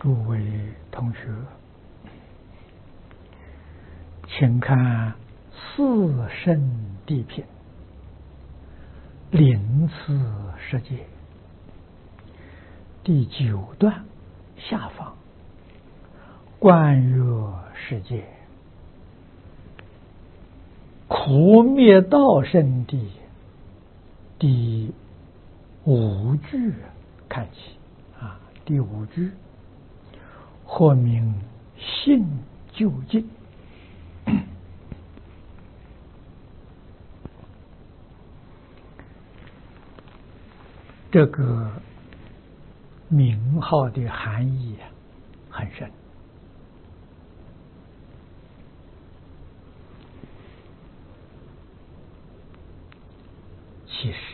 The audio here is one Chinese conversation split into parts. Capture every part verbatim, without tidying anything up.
诸位同学，请看四圣谛品临次世界第九段下方观乐世界苦灭道圣谛第五句看起啊，第五句或名信究竟。这个名号的含义很深。其实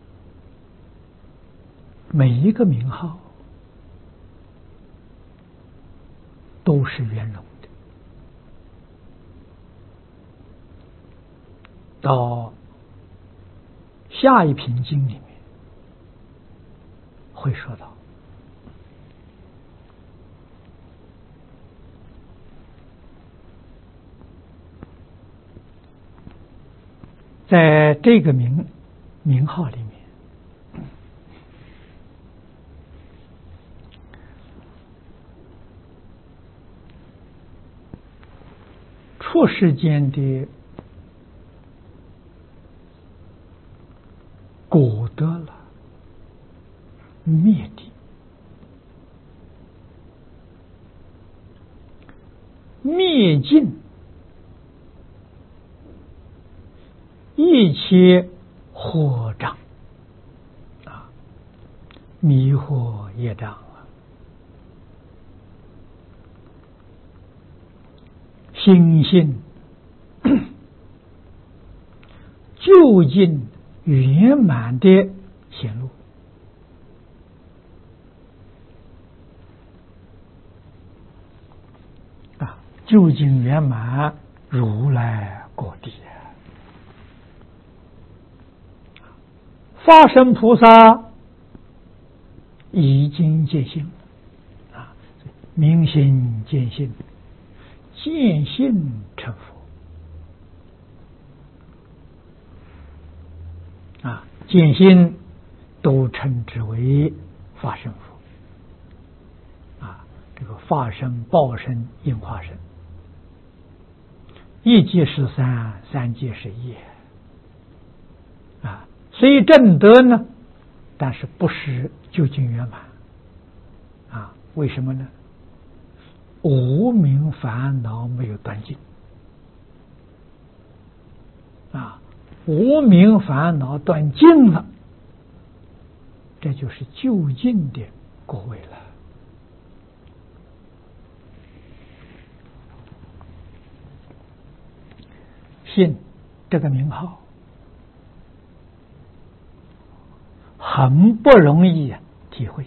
每一个名号都是圆融的。到下一品经里面会说到，在这个名名号里面，出世间的果得了灭的，灭尽一切惑障啊，迷惑业障啊，心性究竟圆满的显露啊，究竟圆满如来果地。法身菩萨已经见性啊，明心见性，见性成佛啊，见性都称之为法身佛啊，这个法身、报身、应化身，一即是三，三即是一啊。虽证得呢，但是不是究竟圆满啊？为什么呢？无明烦恼没有断尽啊，无明烦恼断尽了，这就是究竟的果位了。信这个名号很不容易体会。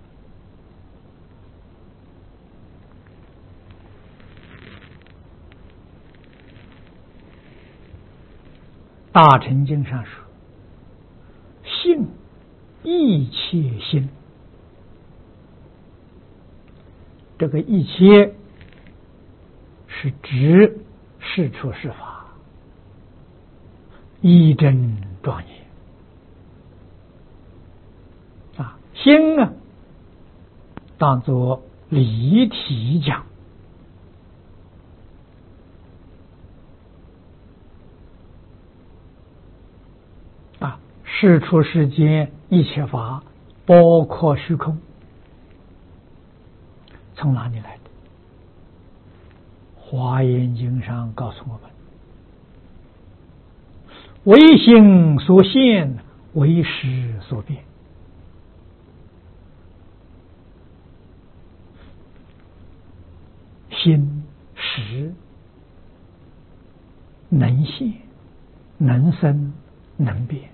大乘经上说，性一切心，这个一切是指世出世法，一真庄严啊，心啊当作离体讲啊，世出世间一切法包括虚空，从哪里来的？华严经上告诉我们，唯心所现，唯识所变。心识能现，能生，能变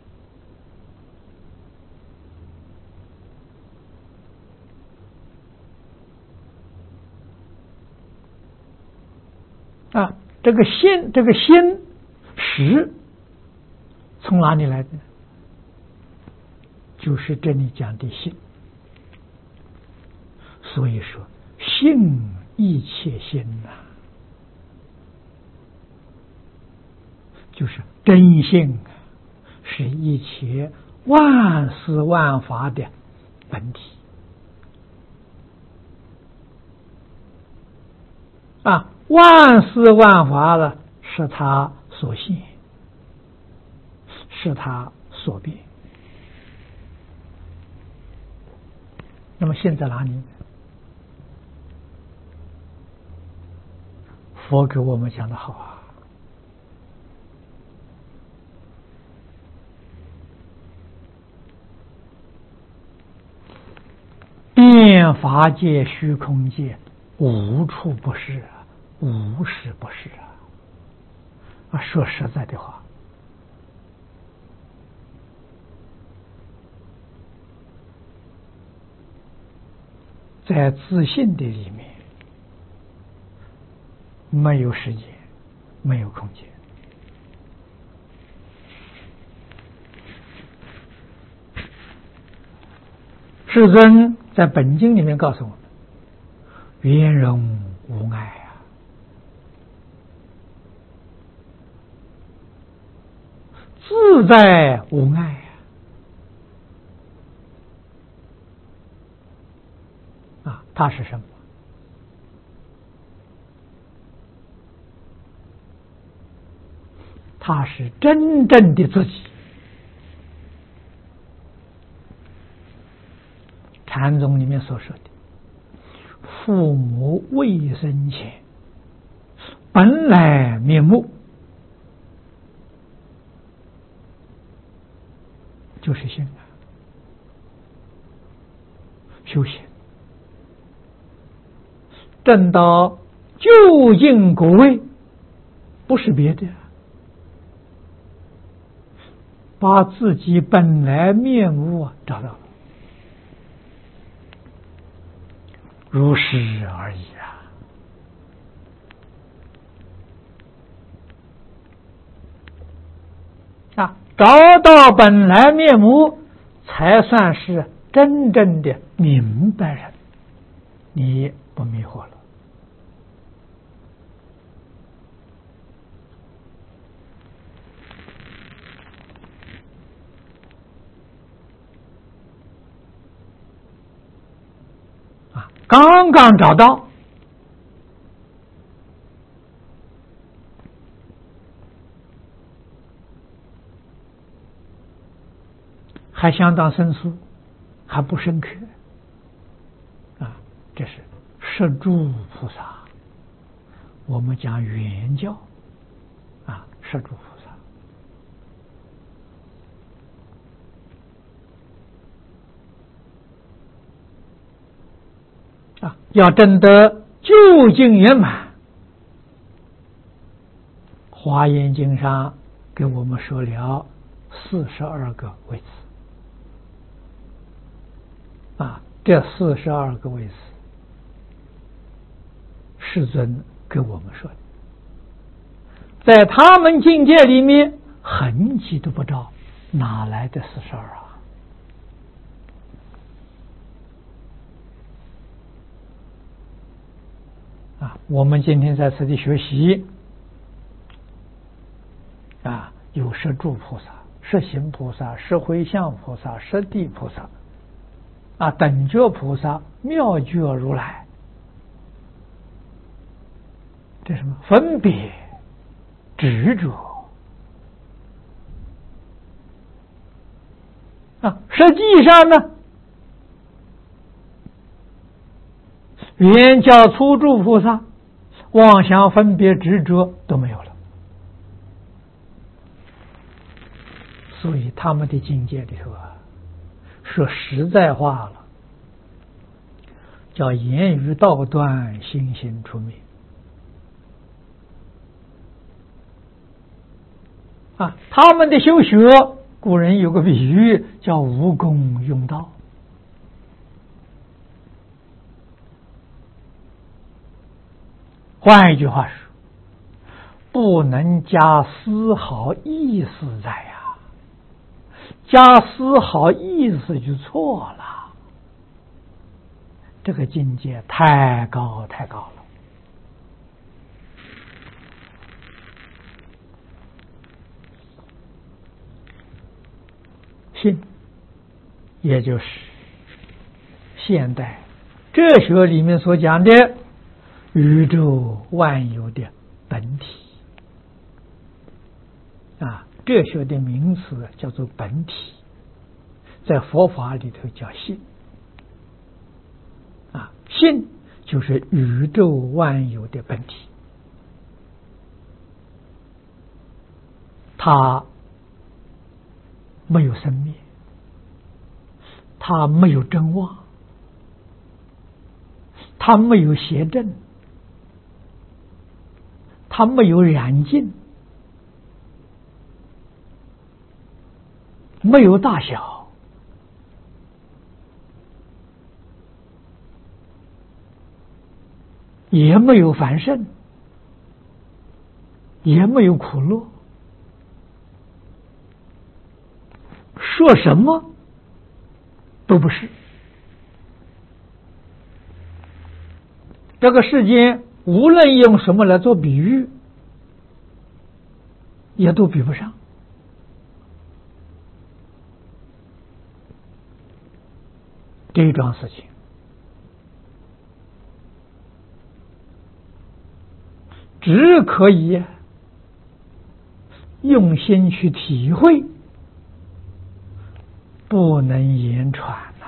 啊，这个心，这个心识从哪里来的？就是这里讲的心。 所以说，信一切心呐、啊，就是真性，是一切万事万法的本体啊，万事万法了，是他所现，是他所变。那么现在哪里？佛给我们讲的好啊，遍法界虚空界，无处不是啊，无时不是啊。啊，说实在的话，在自信的里面，没有时间，没有空间。世尊在本经里面告诉我们：圆融无碍啊，自在无碍啊！啊，它是什么？它是真正的自己。禅宗里面所说的父母未生前本来面目，就是心啊，修行证到究竟果位，不是别的，把自己本来面目啊找到了，如是而已啊！啊，找到本来面目，才算是真正的明白人，你不迷惑了。刚刚找到，还相当生疏，还不深刻啊！这是摄诸菩萨，我们讲圆教啊，摄诸菩萨啊，要证得究竟圆满。华严经上给我们说了四十二个位次啊，这四十二个位次，世尊给我们说的，在他们境界里面痕迹都不着，哪来的四十二啊？啊，我们今天在此地学习啊，有摄诸菩萨、摄行菩萨、摄回向菩萨、摄地菩萨啊，等觉菩萨、妙觉如来，这什么分别执着啊？实际上呢，圆教初住菩萨妄想分别执着都没有了，所以他们的境界里头啊，说实在话了，叫言语道断，心行出灭啊。他们的修学，古人有个比喻叫无功用道。换一句话说，不能加丝毫意思在呀，加丝毫意思就错了。 这个境界太高太高了。心，也就是现代哲学里面所讲的宇宙万有的本体啊，哲学的名词叫做本体，在佛法里头叫性啊，性就是宇宙万有的本体，它没有生灭，它没有真妄，它没有邪正，它没有染净，没有大小，也没有繁盛，也没有苦乐，说什么都不是。这个世间无论用什么来做比喻，也都比不上。这一桩事情只可以用心去体会，不能言传呐、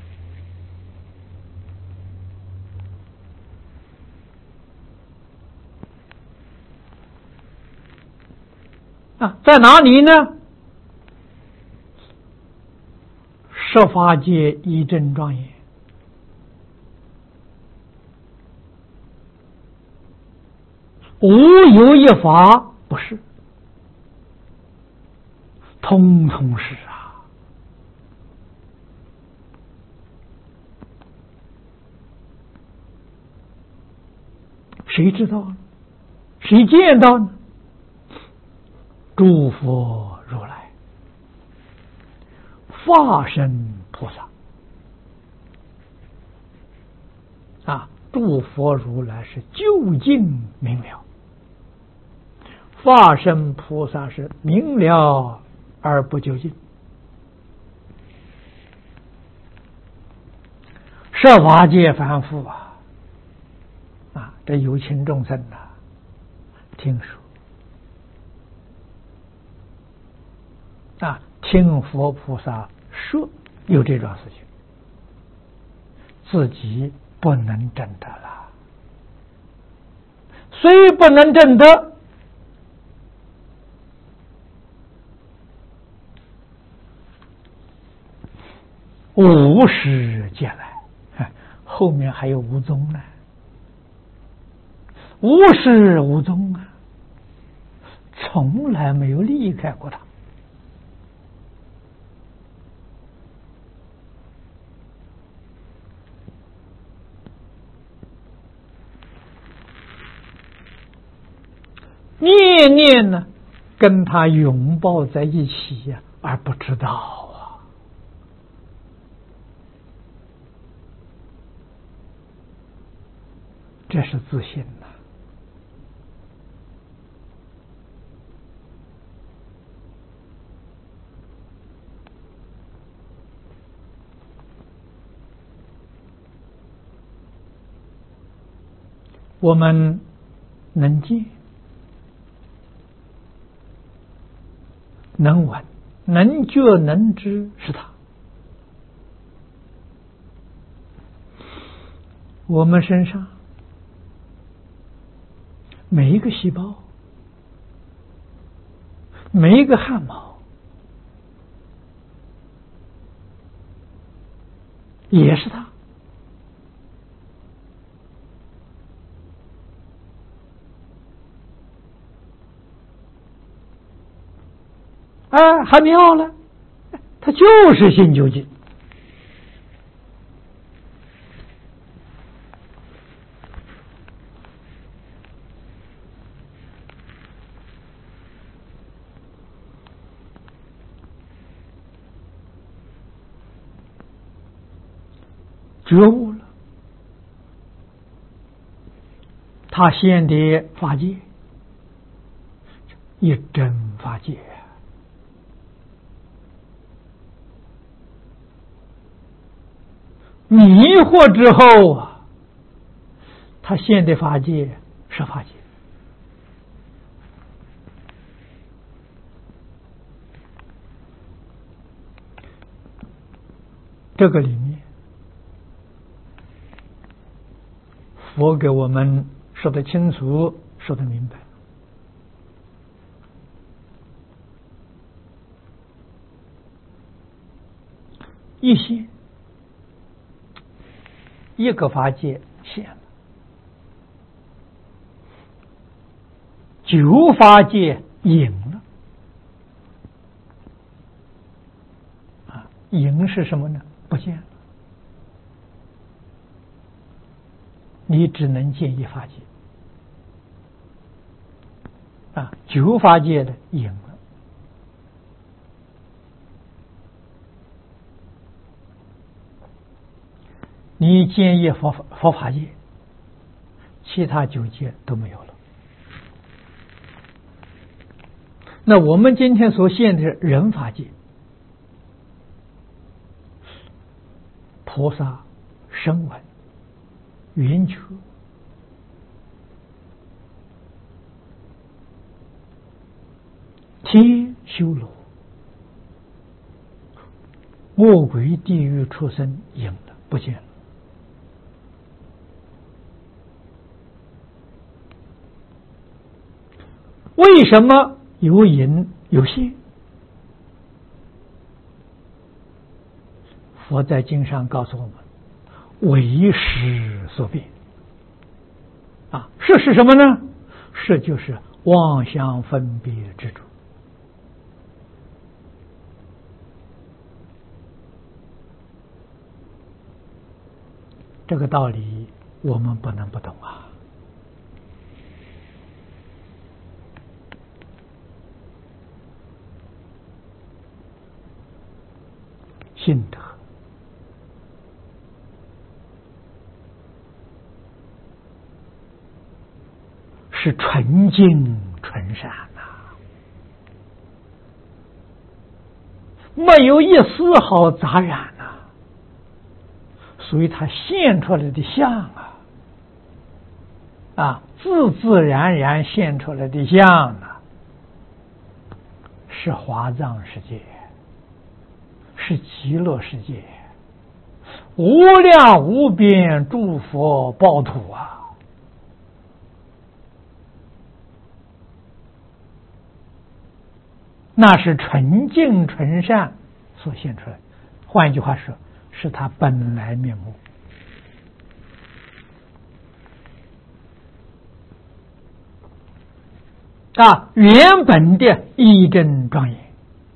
啊。啊，在哪里呢？十法界一真庄严，无有一法不是，通通是啊。谁知道呢？谁见到呢？诸佛如来、化身菩萨啊，诸佛如来是究竟明了，化身菩萨是明了而不究竟。设法界凡夫啊，啊，这有情众生啊，听说啊，听佛菩萨说有这桩事情，自己不能证得了。虽不能证得，无始劫来，后面还有无踪呢，无始无踪啊，从来没有离开过他。念念呢，跟他拥抱在一起呀、啊，而不知道啊。这是自信呐、我们能见、能闻、能觉、能知，是他。我们身上每一个细胞，每一个汗毛，也是他。哎，还妙了，他就是心究竟。觉悟了， 他现的法界，一真法界。迷惑之后啊，他现的法界是法界。这个里面，佛给我们说得清楚，说得明白。一现，一个法界现了，九法界隐了。啊，隐是什么呢？不见了，你只能见一法界。啊，九法界的隐了。你见一佛佛法界，其他九界都没有了。那我们今天所现的人法界，菩萨、声闻、圆觉、天、修罗、恶鬼、地狱、畜生隐了，不见了。为什么有隐有现？佛在经上告诉我们，为识所变。啊，识是什么呢？识就是妄想分别执着。这个道理我们不能不懂啊。心得是纯净纯善呐、啊，没有一丝毫杂染呐、啊，所以它现出来的相啊，啊，自自然然现出来的相啊，是华藏世界。是极乐世界，无量无边诸佛报土啊！那是纯净纯善所现出来。换一句话说，是他本来面目啊，原本的义正庄严。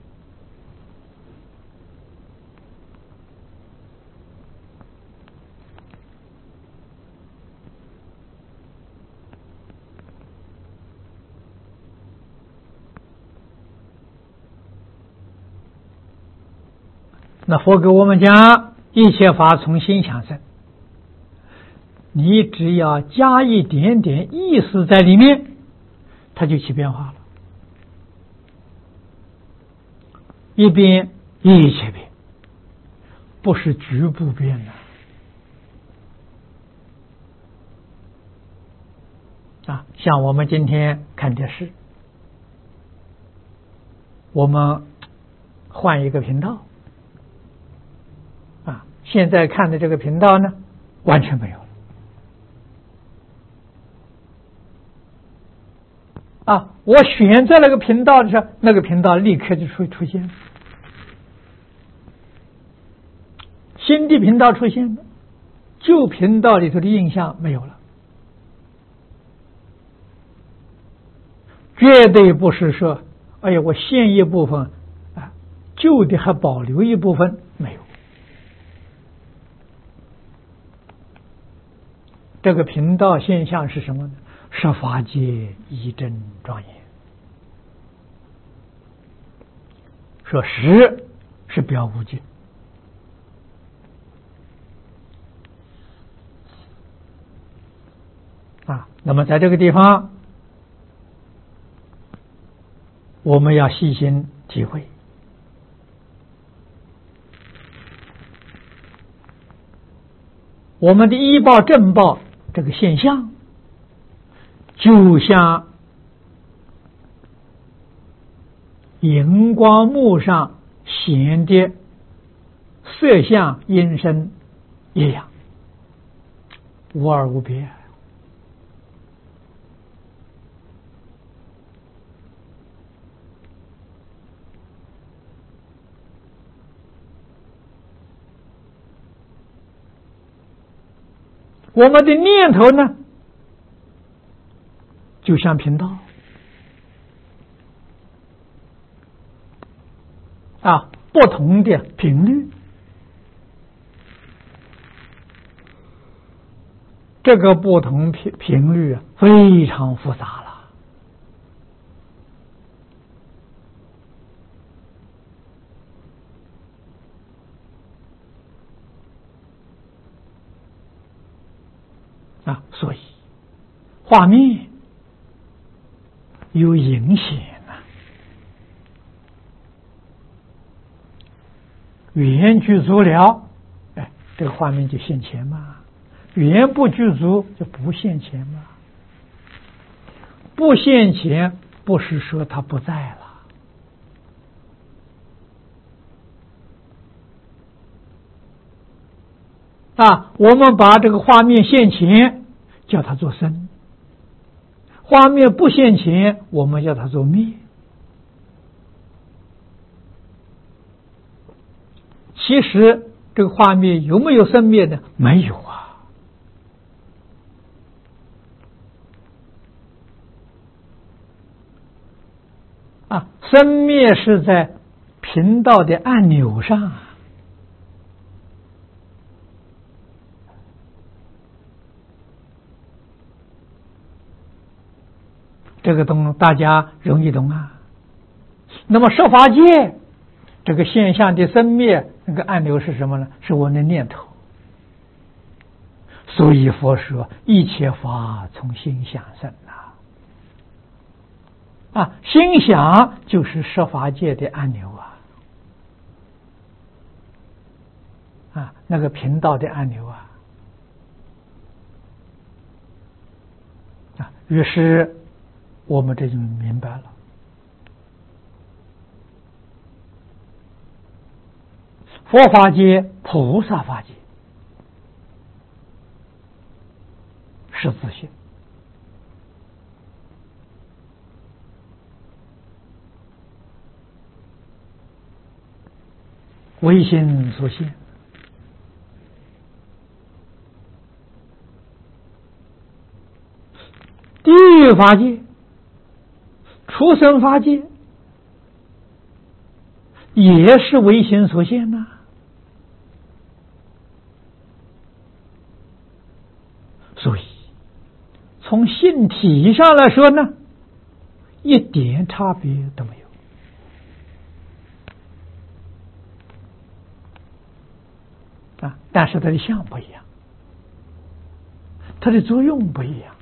那佛给我们讲，一切法从心想生，你只要加一点点意思在里面，它就起变化了。一变一切变，不是局部变的啊。像我们今天看电视，我们换一个频道。现在看的这个频道呢，完全没有了啊！我选择那个频道的时候，那个频道立刻就会出现，新的频道出现了，旧频道里头的印象没有了，绝对不是说，哎呀，我现一部分啊，旧的还保留一部分，没有。这个频道现象是什么呢？是法界一真庄严。说实是表无尽啊，那么在这个地方，我们要细心体会。我们的医报正报这个现象，就像荧光幕上显的色相音声一样，无二无别。我们的念头呢，就像频道啊，不同的频率，这个不同频频率啊，非常复杂了。啊，所以画面有影响啊，语言具足了，哎，这个画面就现前嘛；语言不具足，就不现前嘛。不现前，不是说它不在了。啊，我们把这个画面现前，叫它做生；画面不现前，我们叫它做灭。其实这个画面有没有生灭呢？没有啊。啊，生灭是在频道的按钮上。这个东大家容易懂啊。那么设法界这个现象的生灭，那个按钮是什么呢？是我的念头。所以佛说一切法从心想生啊，啊，心想就是设法界的按钮啊，啊，那个频道的按钮啊，啊，于是我们这就明白了，佛法界、菩萨法界是自性，唯心所现。地狱法界、畜生法界也是唯心所现呐、啊。所以从性体上来说呢，一点差别都没有啊，但是它的相不一样，它的作用不一样。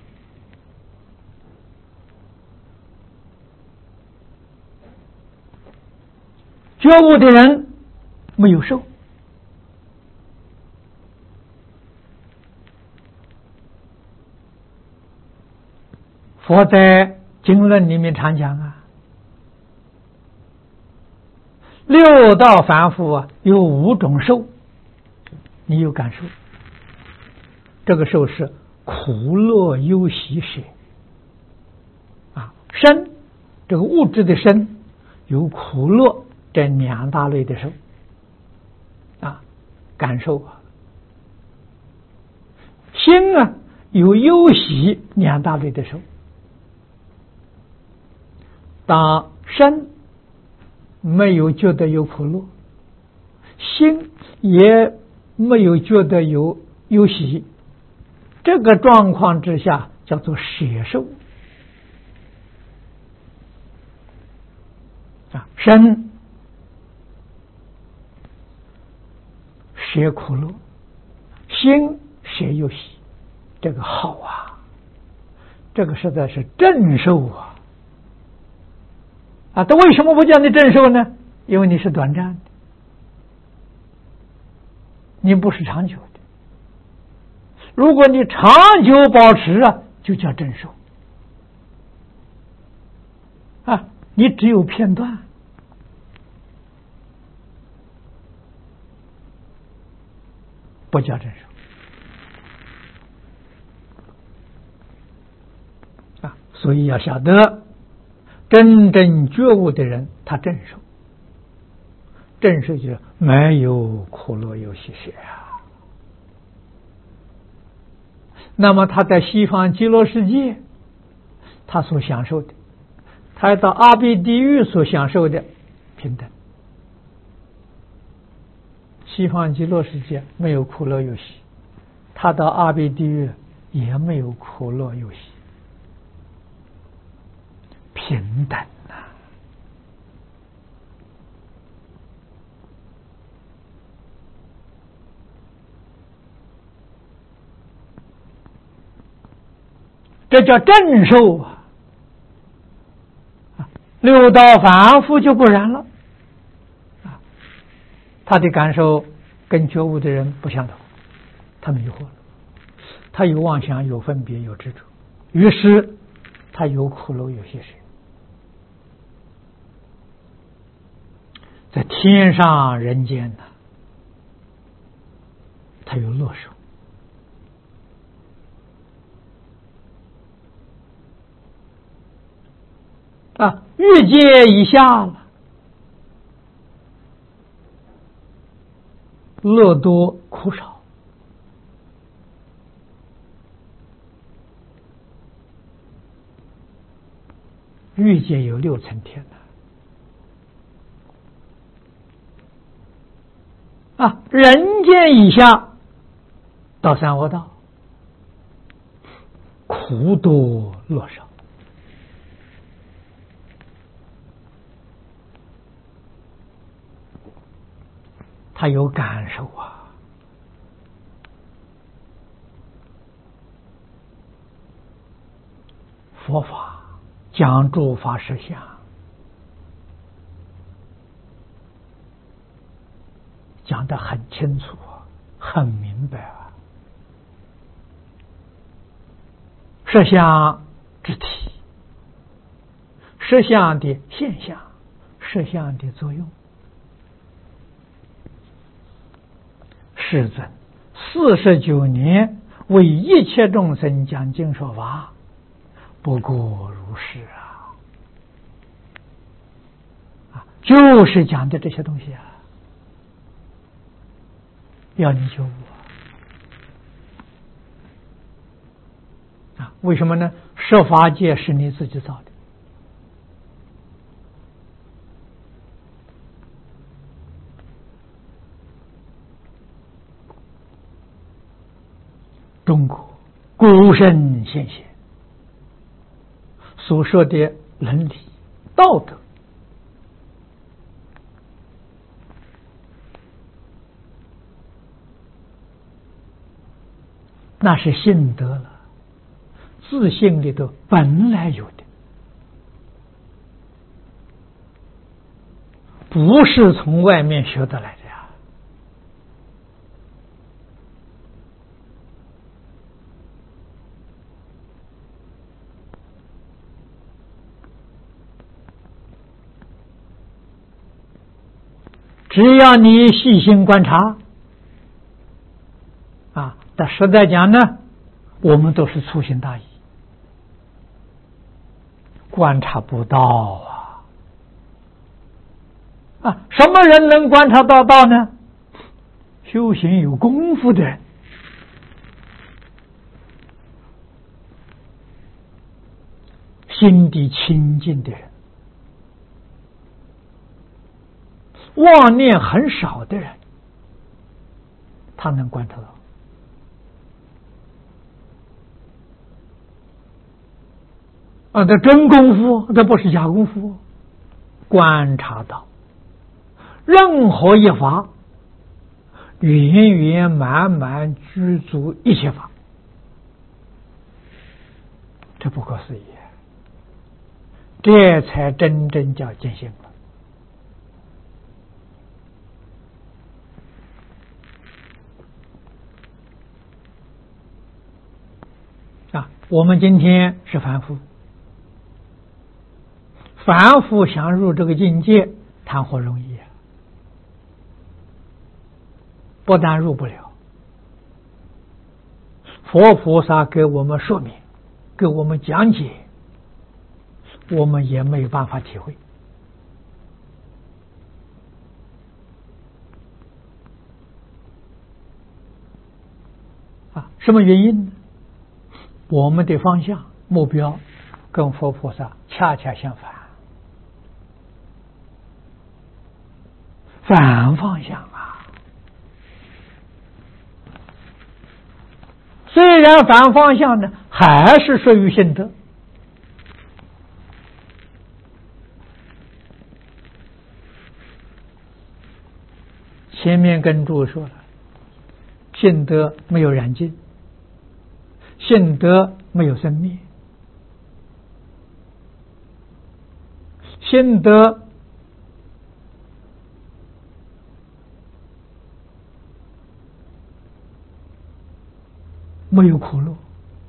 觉悟的人没有受，佛在经论里面常讲啊，六道凡夫啊有五种受，你有感受？这个受是苦乐忧喜舍啊，身这个物质的身有苦乐这两大类的受啊，感受啊，心啊有忧喜两大类的受。当身没有觉得有苦乐，心也没有觉得有忧喜，这个状况之下叫做舍受啊，身舍苦乐，心舍忧喜，这个好啊这个实在是正受啊！啊，他为什么不叫你正受呢？因为你是短暂的，你不是长久的。如果你长久保持啊，就叫正受啊。你只有片段，不叫正受啊。所以要晓得，真正觉悟的人，他正受。正受就是没有苦乐有喜舍啊。那么他在西方极乐世界，他所享受的，他到阿鼻地狱所享受的平等。西方极乐世界没有苦乐有喜，他到阿鼻地狱也没有苦乐有喜，平等啊！这叫正受啊！六道凡夫就不然了啊，他的感受跟觉悟的人不相同，他迷惑了，他有妄想，有分别，有执着，于是他有苦乐有喜舍。在天上人间呢，他有乐受。啊，欲界以下了，乐多苦少。欲界有六层天的啊，人间以下到三恶道，苦多乐少。他有感受啊！佛法讲诸法实相，讲得很清楚，很明白啊。实相之体，实相的现象，实相的作用。世尊四十九年为一切众生讲经说法，不过如是啊！啊，就是讲的这些东西啊，要你觉悟啊！为什么呢？设法界是你自己造的。中国古圣先贤所说的伦理道德，那是信得了，自信里头本来有的，不是从外面学得来的。只要你细心观察啊，但实在讲呢，我们都是粗心大意，观察不到啊啊！什么人能观察到道呢？修行有功夫的人，心地清净的人，妄念很少的人，他能观察到。啊，这真功夫，这不是假功夫。观察到任何一法，圆圆满满具足一切法，这是不可思议，这才真正叫见性了。啊，我们今天是凡夫，凡夫想入这个境界，谈何容易啊！不但入不了，佛菩萨给我们说明，给我们讲解，我们也没有办法体会。啊，什么原因呢？我们的方向目标跟佛菩萨恰恰相反，反方向啊！虽然反方向呢，还是属于性德。前面跟诸位说了，性德没有染尽，性德没有生灭，性德没有苦乐，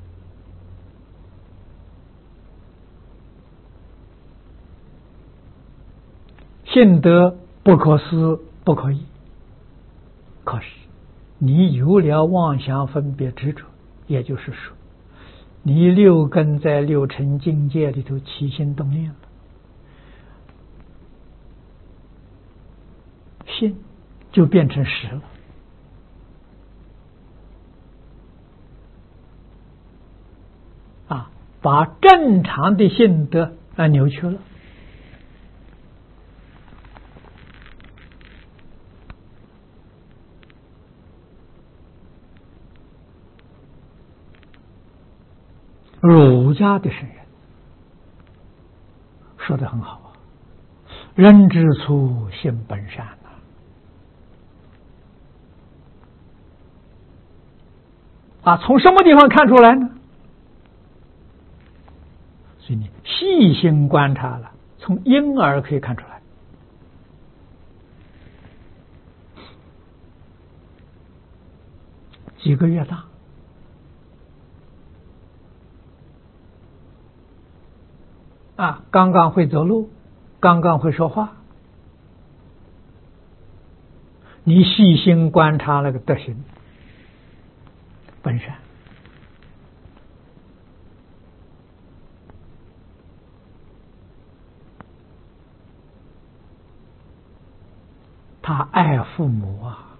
性德不可思不可议。可是你有了妄想分别执着，也就是说你六根在六尘境界里头起心动念了，心就变成实了。啊，把正常的性德啊扭曲了。儒家的圣人说得很好啊，人之初性本善啊。啊，从什么地方看出来呢？所以你细心观察了，从婴儿可以看出来。几个月大，啊，刚刚会走路，刚刚会说话，你细心观察那个德行本善，他爱父母啊，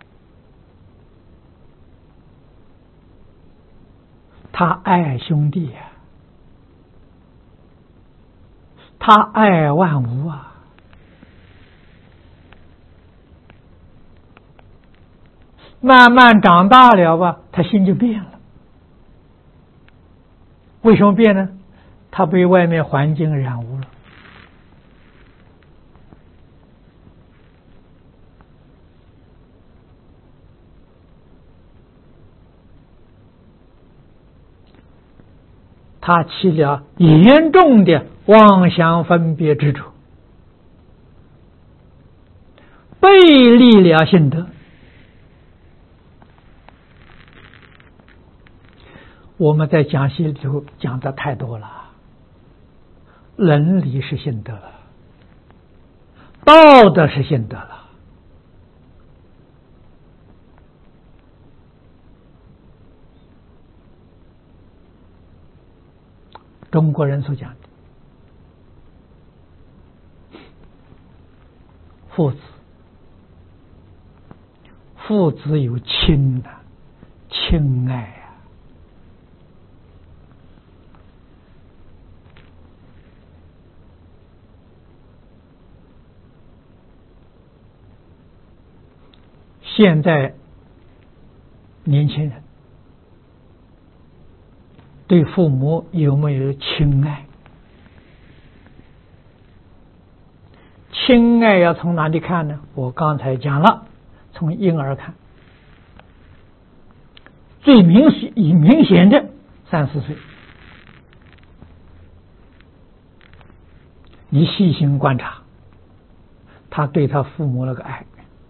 他爱兄弟啊，他爱万物啊，慢慢长大了吧，他心就变了。为什么变呢？他被外面环境染污了。他起了严重的妄想分别执着，背离了性德。我们在讲习里头讲的太多了，伦理是性德了，道德是性德了。中国人所讲的父子，父子有亲的亲爱啊，现在年轻人对父母有没有亲爱？亲爱要从哪里看呢？我刚才讲了，从婴儿看，最明显、以明显的三四岁， 你细心观察，他对他父母那个爱，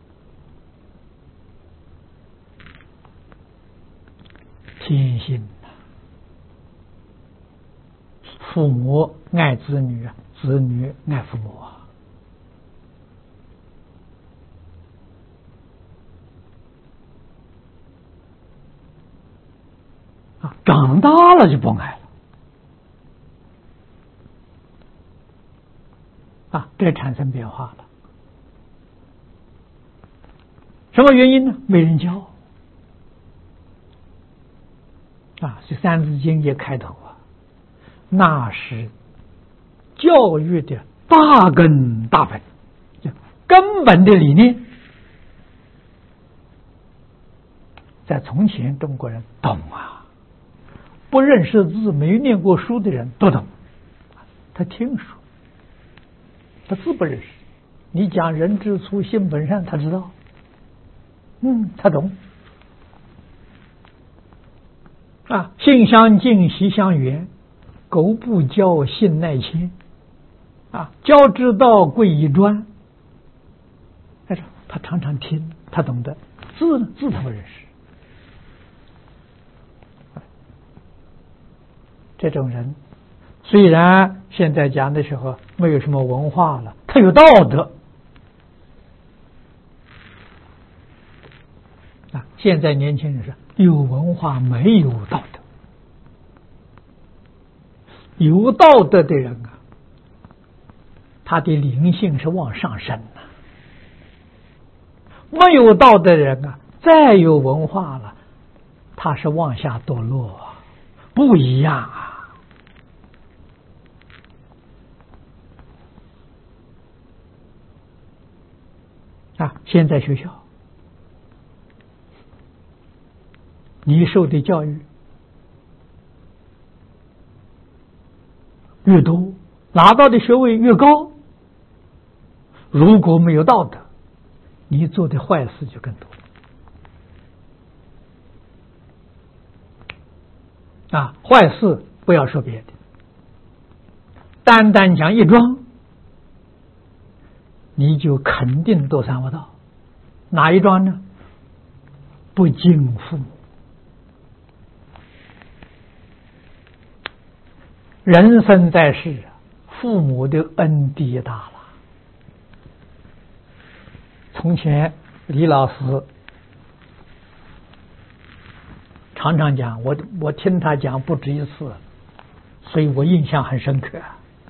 天性呐。父母爱子女，子女爱父母啊。啊，长大了就不爱了。啊，这产生变化了。什么原因呢？没人教。啊，这《三字经》一开头啊，那是教育的大根大本，根本的理念。在从前中国人懂啊，不认识字、没念过书的人都懂。他听说，他字不认识，你讲人之初性本善，他知道，嗯，他懂。啊，性相近，习相远，苟不教，性乃迁。啊，教之道，贵以专。他说他常常听，他懂得字呢，字他不认识。这种人，虽然现在讲的时候没有什么文化了，他有道德。啊，现在年轻人是有文化没有道德。有道德的人啊，他的灵性是往上升的。没有道德的人啊，再有文化了，他是往下堕落啊，不一样啊。啊，现在学校你受的教育越多，拿到的学位越高，如果没有道德，你做的坏事就更多。啊，坏事不要说别的，单单讲一桩，你就肯定堕三恶道。哪一桩呢？不敬父母。人生在世，父母的恩迪大了。从前李老师常常讲，我我听他讲不止一次，所以我印象很深刻。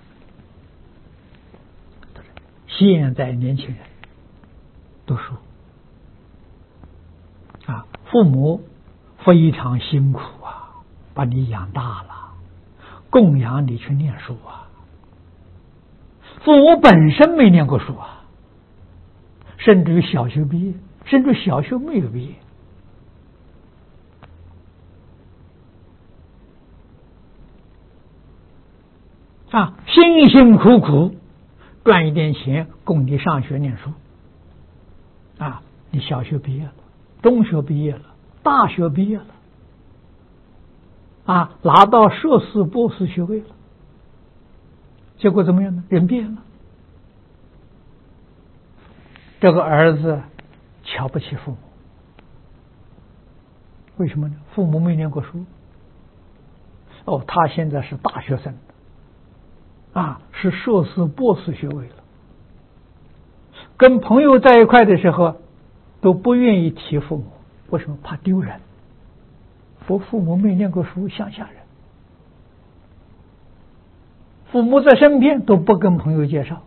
现在年轻人读书啊，父母非常辛苦啊，把你养大了，供养你去念书啊。父母本身没念过书啊，甚至于小学毕业，甚至小学没有毕业。啊，辛辛苦苦赚一点钱供你上学念书。啊，你小学毕业了，中学毕业了，大学毕业了，啊，拿到硕士博士学位了，结果怎么样呢？人变了。这个儿子瞧不起父母，为什么呢？父母没念过书。哦，他现在是大学生，啊，是硕士博士学位了。跟朋友在一块的时候都不愿意提父母，为什么？怕丢人。我父母没念过书，乡下人，父母在身边都不跟朋友介绍，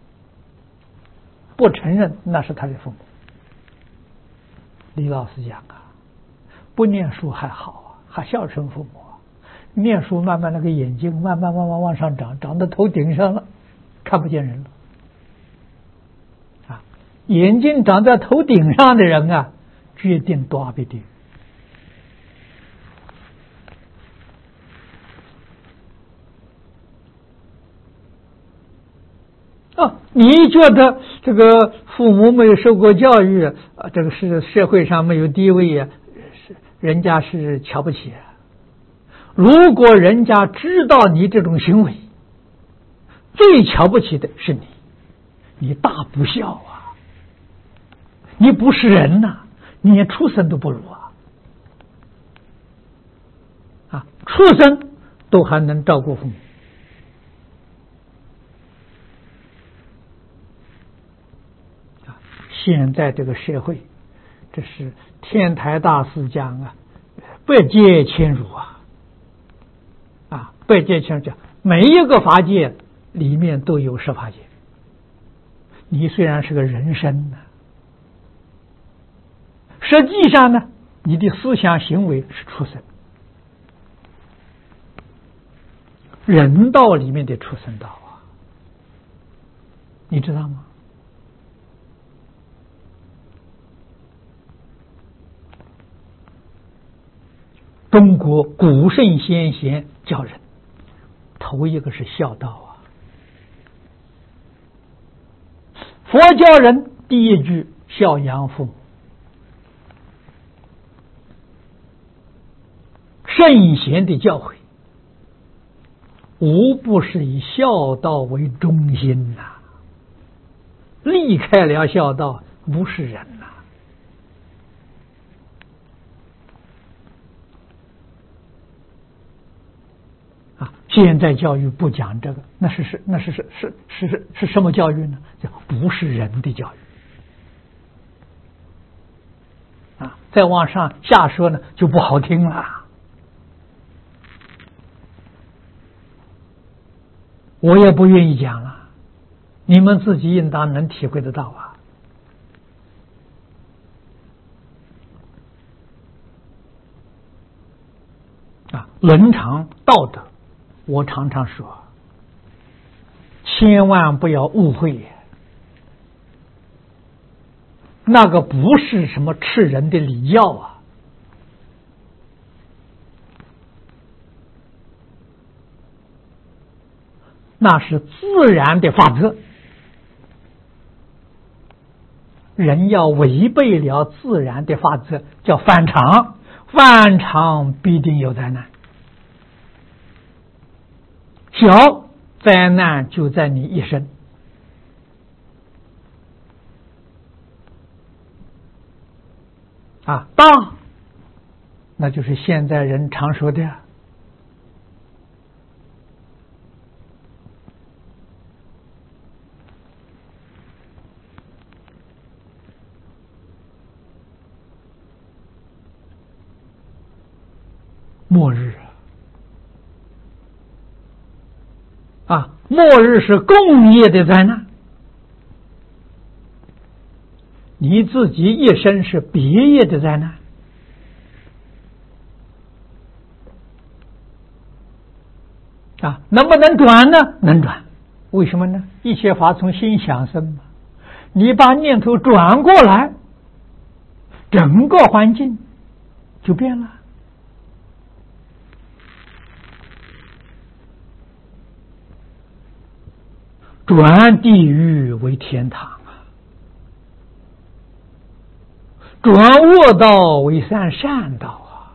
不承认那是他的父母。李老师讲啊，不念书还好啊，还孝顺父母啊。念书慢慢那个眼睛慢慢慢慢往上长，长到头顶上了，看不见人了。啊，眼睛长在头顶上的人啊，决定多不定。啊，你觉得这个父母没有受过教育啊，这个是社会上没有地位啊，是人家是瞧不起啊。如果人家知道你这种行为， 最瞧不起的是你，你大不孝啊！你不是人呐、啊，你连畜生都不如啊！啊，畜生都还能照顾父母。啊，现在这个社会，这是天台大师讲啊，百界谦辱啊！啊，百界谦辱讲，每一个法界里面都有十法界。你虽然是个人身呢、啊，实际上呢，你的思想行为是畜生。人道里面的畜生道啊，你知道吗？中国古圣先贤教人，头一个是孝道啊。佛教人第一句孝养父母，圣贤的教诲无不是以孝道为中心呐、啊，离开了孝道，不是人呐、啊！啊，现在教育不讲这个，那是是那是是是是是是什么教育呢？叫不是人的教育啊！再往上下说呢，就不好听了。我也不愿意讲了，你们自己应当能体会得到啊！啊，伦常道德，我常常说，千万不要误会，那个不是什么吃人的礼教啊。那是自然的法则，人要违背了自然的法则，叫反常，反常必定有灾难。小灾难就在你一生，啊，大那就是现在人常说的末日啊！末日是共业的灾难，你自己一生是别业的灾难啊！能不能转呢？能转。为什么呢？一切法从心想生嘛。你把念头转过来，整个环境就变了。转地狱为天堂啊，转恶道为善善道啊。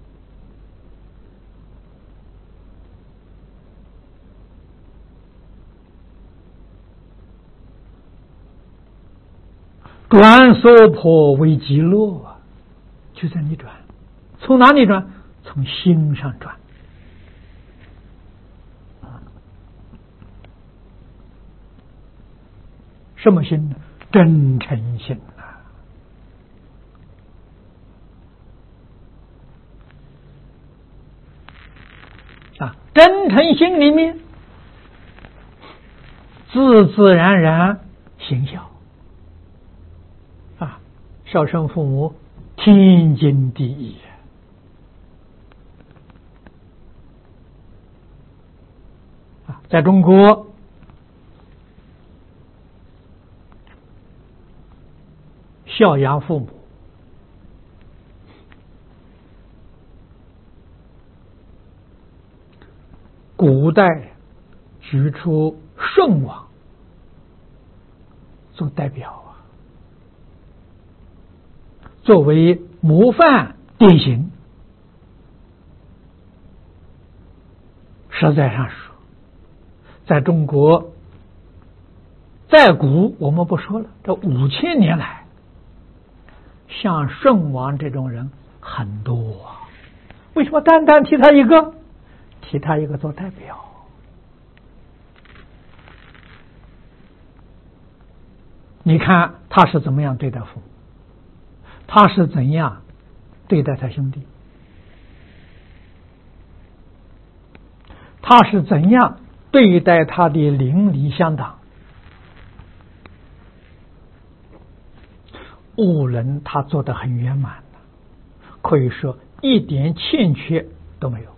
转娑婆为极乐啊，就在你转，从哪里转？从心上转。什么心呢？真诚心啊！啊，真诚心里面，自自然然行孝啊，孝顺父母，天经地义啊！在中国。孝养父母，古代举出舜王做代表啊，作为模范典型。实在上说， 在中国，在古我们不说了，这五千年来，像舜王这种人很多啊。为什么单单提他一个？提他一个做代表。你看他是怎么样对待父母，他是怎样对待他兄弟，他是怎样对待他的邻里乡党，务人他做得很圆满的，可以说一点欠缺都没有，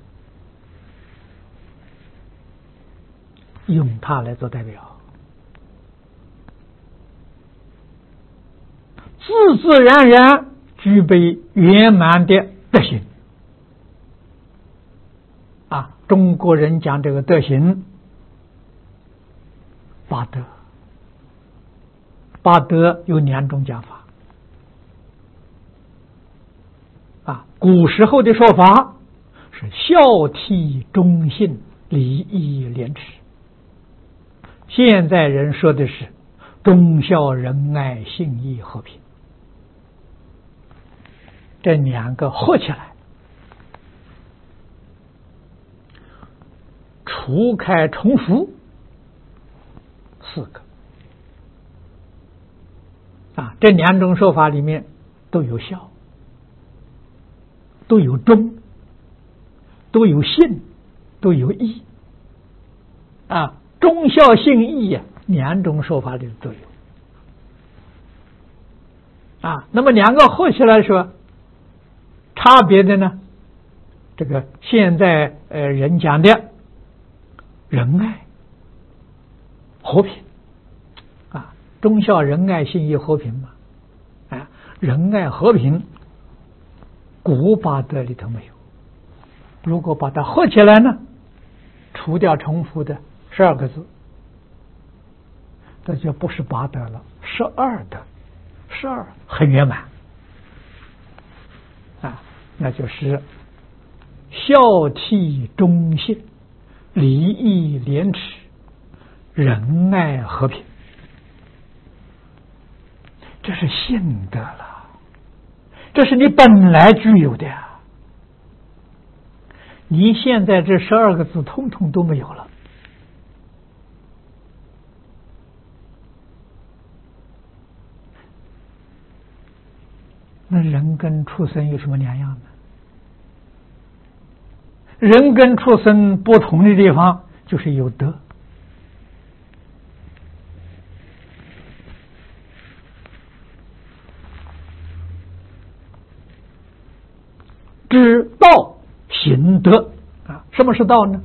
用他来做代表，自自然然具备圆满的德行啊！中国人讲这个德行，八德，八德有两种讲法啊。古时候的说法是孝悌忠信礼义廉耻，现在人说的是忠孝仁爱信义和平。这两个合起来，除开重复四个啊，这两种说法里面都有孝，都有忠，都有信，都有义啊，忠孝信义啊，两种说法里都有啊。那么两个合起来说，差别的呢，这个现在呃人讲的仁爱和平啊，忠孝仁爱信义和平嘛，啊，仁爱和平古八德里头没有，如果把它合起来呢，除掉重复的十二个字，这就不是八德了，十二德，十二很圆满啊，那就是孝悌忠信礼义廉耻仁爱和平，这是信德了，这是你本来具有的呀。你现在这十二个字通通都没有了，那人跟畜生有什么两样呢？人跟畜生不同的地方就是有德。知道行德啊，什么是道呢？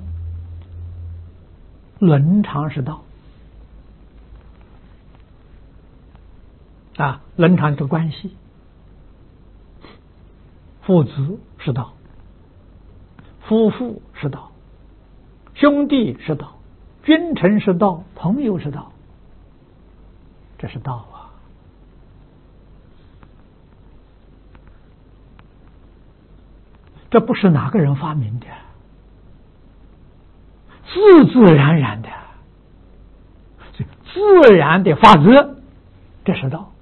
伦常是道啊，伦常的关系，父子是道，夫妇是道，兄弟是道，君臣是道，朋友是道，这是道啊。这不是哪个人发明的，自自然然的，自然的法则，这是道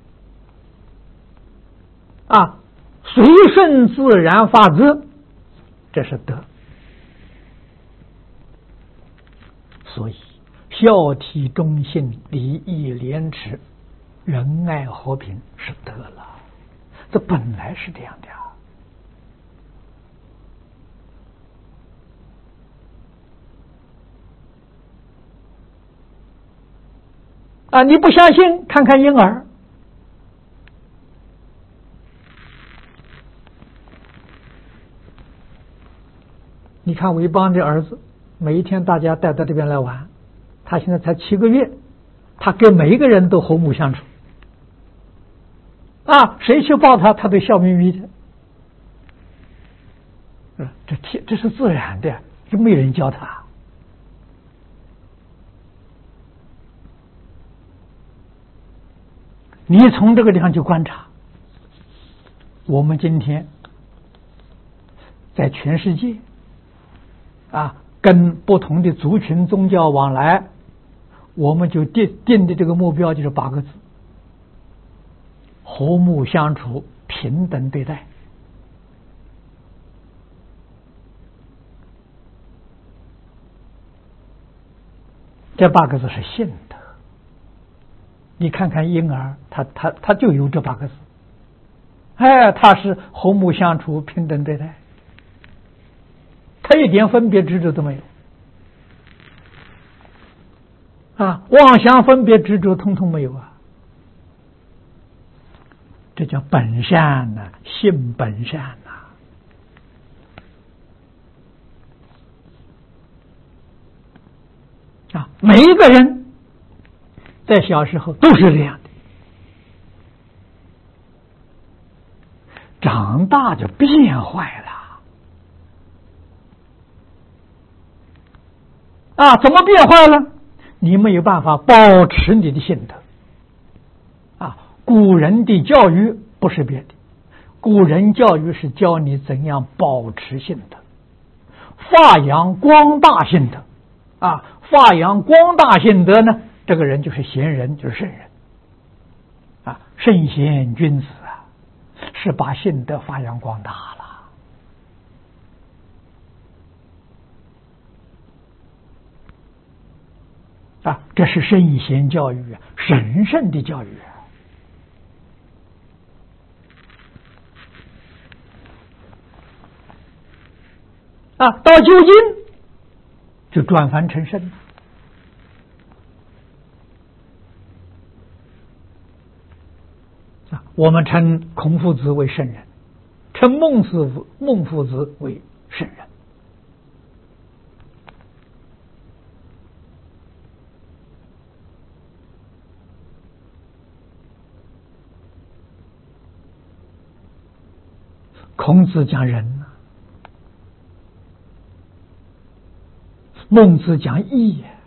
啊。随顺自然法则，这是德。所以孝悌忠信礼义廉耻仁爱和平是德了，这本来是这样的啊。啊，你不相信，看看婴儿，你看韦邦的儿子，每一天大家带到这边来玩，他现在才七个月，他跟每一个人都和睦相处啊，谁去抱他，他都笑眯眯的，这这这是自然的，就没人教他。你从这个地方去观察，我们今天在全世界啊， 跟不同的族群宗教往来，我们就定定的这个目标就是八个字：和睦相处，平等对待。这八个字是信德。你看看婴儿，他他他就有这八个字，哎，他是和睦相处，平等对待，他一点分别执着都没有啊，妄想分别执着通通没有啊，这叫本善呐、啊，性本善呐、啊。啊，每一个人在小时候都是这样的，长大就变坏了啊！怎么变坏了？你没有办法保持你的性德啊！古人的教育不是别的，古人教育是教你怎样保持性德，发扬光大性德啊！发扬光大性德呢，这个人就是贤人，就是圣人啊！圣贤君子啊，是把性德发扬光大了啊！这是圣贤教育啊，神圣的教育啊！啊，到究竟就转凡成圣啊！我们称孔夫子为圣人，称孟子孟夫子为圣人。孔子讲仁呐，孟子讲义呀。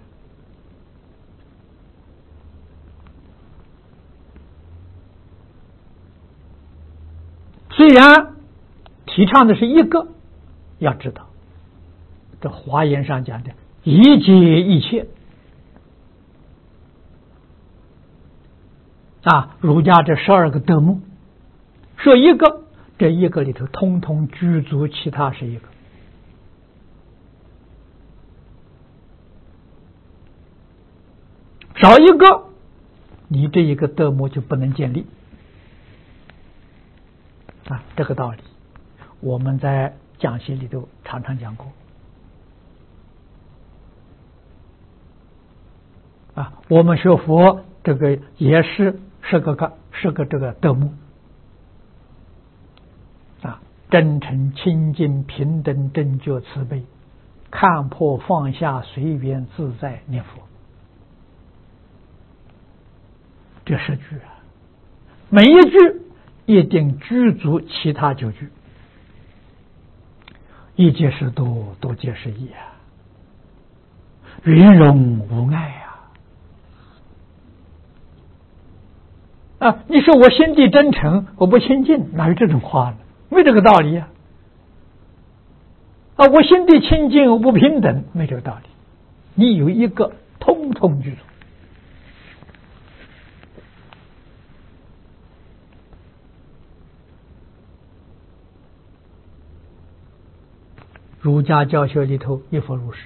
虽然提倡的是一个，要知道这华严上讲的一切一切啊，儒家这十二个德目，说一个，这一个里头通通具足其他是一个。少一个，你这一个德目就不能建立啊！这个道理我们在讲习里头常常讲过啊。我们学佛这个也是十个个十个这个德目啊：真诚、清净、平等、正觉、慈悲，看破放下，随缘自在念佛。这十句啊，每一句一定具足其他九句，一皆是多，多皆是一啊，圆融无碍啊！啊，你说我心地真诚，我不清净，哪有这种话呢？没这个道理呀！啊，我心地清净，我不平等，没这个道理。你有一个，通通具足。儒家教学里头一佛如是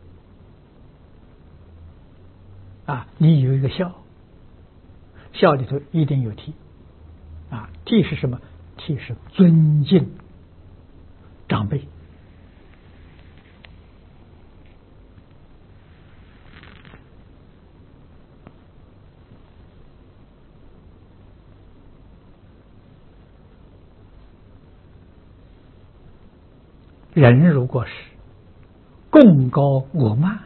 啊，你有一个孝，孝里头一定有悌啊，悌是什么？悌是尊敬长辈。人如果是贡高我慢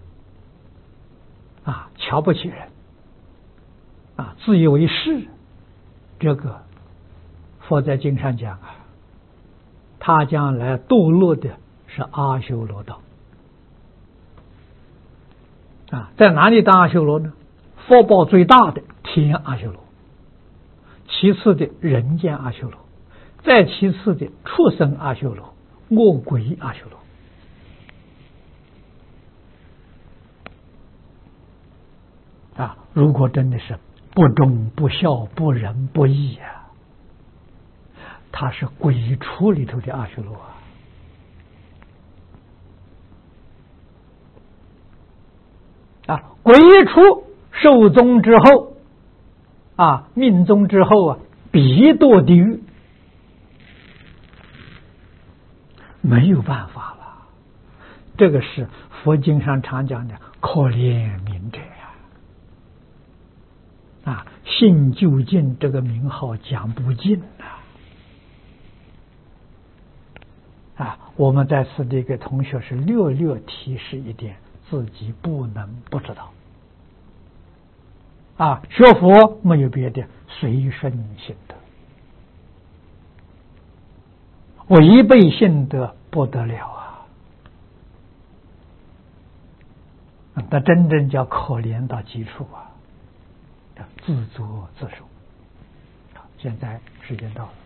啊，瞧不起人啊，自以为是，这个佛在经上讲啊，他将来堕落的是阿修罗道啊，在哪里当阿修罗呢？福报最大的天阿修罗，其次的人间阿修罗，再其次的畜生阿修罗，恶鬼阿修罗啊，如果真的是不忠不孝不仁不义啊，他是鬼畜里头的阿修罗啊！啊，鬼畜受宗之后啊，命宗之后啊，必堕地狱，没有办法了。这个是佛经上常讲的可怜悯者啊！啊，信究竟这个名号讲不尽呐！啊，我们在此的给同学是略略提示一点，自己不能不知道。啊，学佛没有别的，随顺心得，违背心得不得了啊！那真正叫可怜到极处啊，自作自受。现在时间到了。